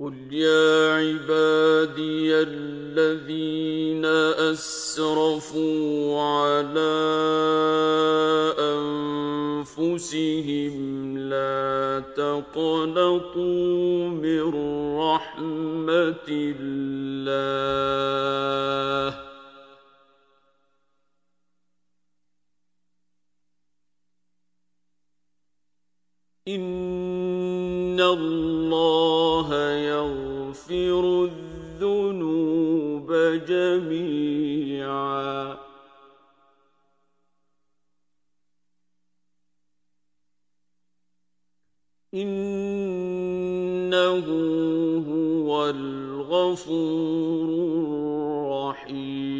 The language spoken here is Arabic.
قل يا عبادي الذين أسرفوا على أنفسهم لا تقنطوا من رحمة الله إن الله يغفر الذنوب جميعا إنه هو الغفور الرحيم